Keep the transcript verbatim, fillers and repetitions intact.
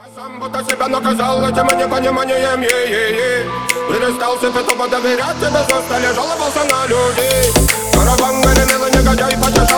Сам будто себя наказал этим непониманием, е-е-е. Перестал себе тупо доверять, тебе просто лежал, жаловался на людей. Караван гремел, и негодяй потешал.